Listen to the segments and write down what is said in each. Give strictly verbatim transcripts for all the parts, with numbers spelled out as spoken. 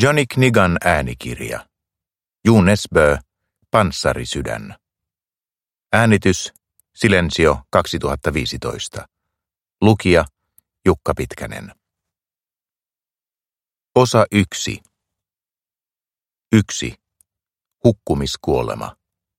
Johnny Knigan äänikirja. Jon Nesbø, Panssarisydän. Äänitys Silensio kaksituhattaviisitoista. Lukija Jukka Pitkänen. Osa yksi. Yksi. Hukkumiskuolema.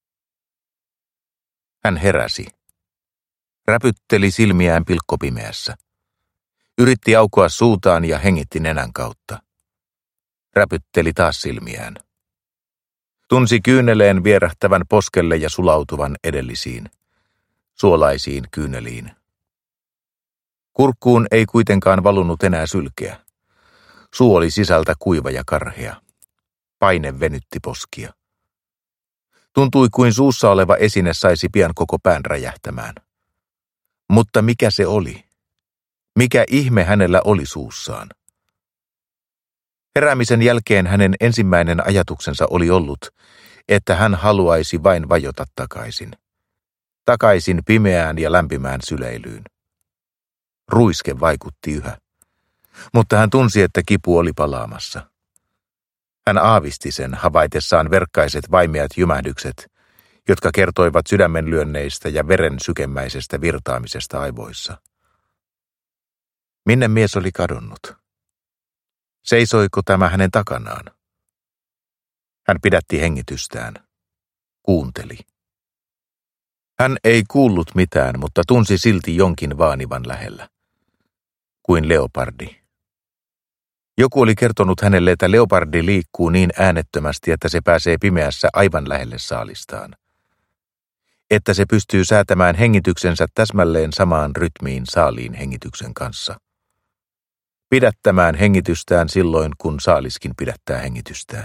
Hän heräsi. Räpytteli silmiään pilkkopimeässä. Yritti aukoa suutaan ja hengitti nenän kautta. Räpytteli taas silmiään. Tunsi kyyneleen vierähtävän poskelle ja sulautuvan edellisiin, suolaisiin kyyneliin. Kurkkuun ei kuitenkaan valunut enää sylkeä. Suu oli sisältä kuiva ja karhea. Paine venytti poskia. Tuntui kuin suussa oleva esine saisi pian koko pään räjähtämään. Mutta mikä se oli? Mikä ihme hänellä oli suussaan? Heräämisen jälkeen hänen ensimmäinen ajatuksensa oli ollut, että hän haluaisi vain vajota takaisin. Takaisin pimeään ja lämpimään syleilyyn. Ruiske vaikutti yhä, mutta hän tunsi, että kipu oli palaamassa. Hän aavisti sen havaitessaan verkkaiset vaimeat jymähdykset, jotka kertoivat sydämenlyönneistä ja veren sykemäisestä virtaamisesta aivoissa. Minne mies oli kadonnut? Seisoiko tämä hänen takanaan? Hän pidätti hengitystään. Kuunteli. Hän ei kuullut mitään, mutta tunsi silti jonkin vaanivan lähellä. Kuin leopardi. Joku oli kertonut hänelle, että leopardi liikkuu niin äänettömästi, että se pääsee pimeässä aivan lähelle saalistaan. Että se pystyy säätämään hengityksensä täsmälleen samaan rytmiin saaliin hengityksen kanssa. Pidättämään hengitystään silloin, kun saaliskin pidättää hengitystään.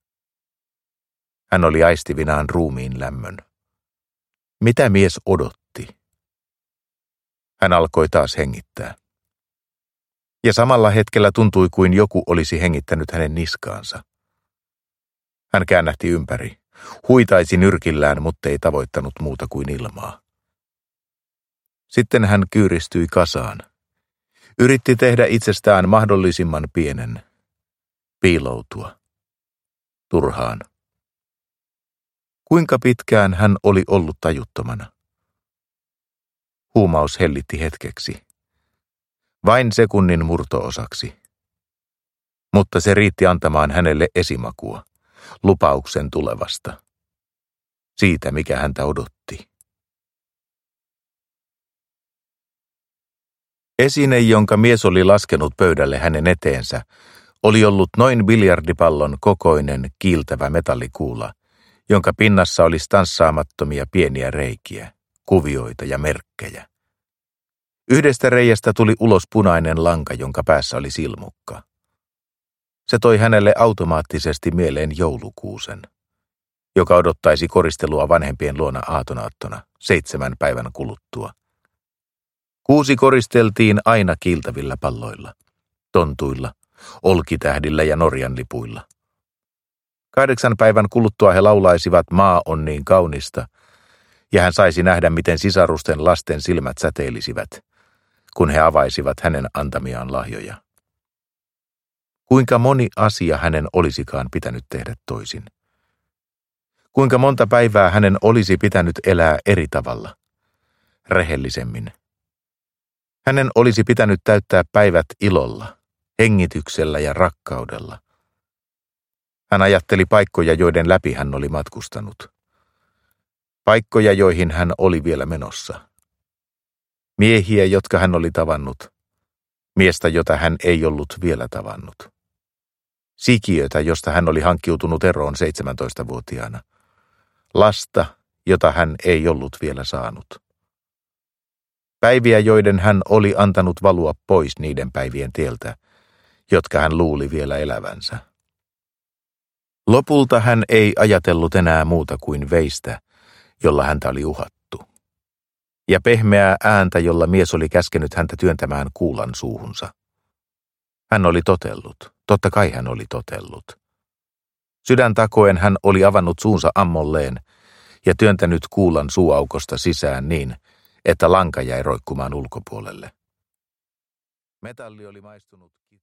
Hän oli aistivinaan ruumiin lämmön. Mitä mies odotti? Hän alkoi taas hengittää. Ja samalla hetkellä tuntui kuin joku olisi hengittänyt hänen niskaansa. Hän käännähti ympäri, huitaisi nyrkillään, mutta ei tavoittanut muuta kuin ilmaa. Sitten hän kyyristyi kasaan. Yritti tehdä itsestään mahdollisimman pienen. Piiloutua. Turhaan. Kuinka pitkään hän oli ollut tajuttomana? Huumaus hellitti hetkeksi. Vain sekunnin murto-osaksi. Mutta se riitti antamaan hänelle esimakua, lupauksen tulevasta. Siitä, mikä häntä odotti. Esine, jonka mies oli laskenut pöydälle hänen eteensä, oli ollut noin biljardipallon kokoinen kiiltävä metallikuula, jonka pinnassa oli stanssaamattomia pieniä reikiä, kuvioita ja merkkejä. Yhdestä reiästä tuli ulos punainen lanka, jonka päässä oli silmukka. Se toi hänelle automaattisesti mieleen joulukuusen, joka odottaisi koristelua vanhempien luona aatonaattona seitsemän päivän kuluttua. Kuusi koristeltiin aina kiiltävillä palloilla, tontuilla, olkitähdillä ja Norjan lipuilla. Kahdeksan päivän kuluttua he laulaisivat Maa on niin kaunista, ja hän saisi nähdä, miten sisarusten lasten silmät säteilisivät, kun he avaisivat hänen antamiaan lahjoja. Kuinka moni asia hänen olisikaan pitänyt tehdä toisin? Kuinka monta päivää hänen olisi pitänyt elää eri tavalla, rehellisemmin? Hänen olisi pitänyt täyttää päivät ilolla, hengityksellä ja rakkaudella. Hän ajatteli paikkoja, joiden läpi hän oli matkustanut. Paikkoja, joihin hän oli vielä menossa. Miehiä, jotka hän oli tavannut. Miestä, jota hän ei ollut vielä tavannut. Sikiötä, josta hän oli hankkiutunut eroon seitsemäntoistavuotiaana. Lasta, jota hän ei ollut vielä saanut. Päiviä, joiden hän oli antanut valua pois niiden päivien tieltä, jotka hän luuli vielä elävänsä. Lopulta hän ei ajatellut enää muuta kuin veistä, jolla häntä oli uhattu. Ja pehmeää ääntä, jolla mies oli käskenyt häntä työntämään kuulan suuhunsa. Hän oli totellut, totta kai hän oli totellut. Sydän takoen hän oli avannut suunsa ammolleen ja työntänyt kuulan suuaukosta sisään niin, että lanka jäi roikkumaan ulkopuolelle. Metalli oli maistunut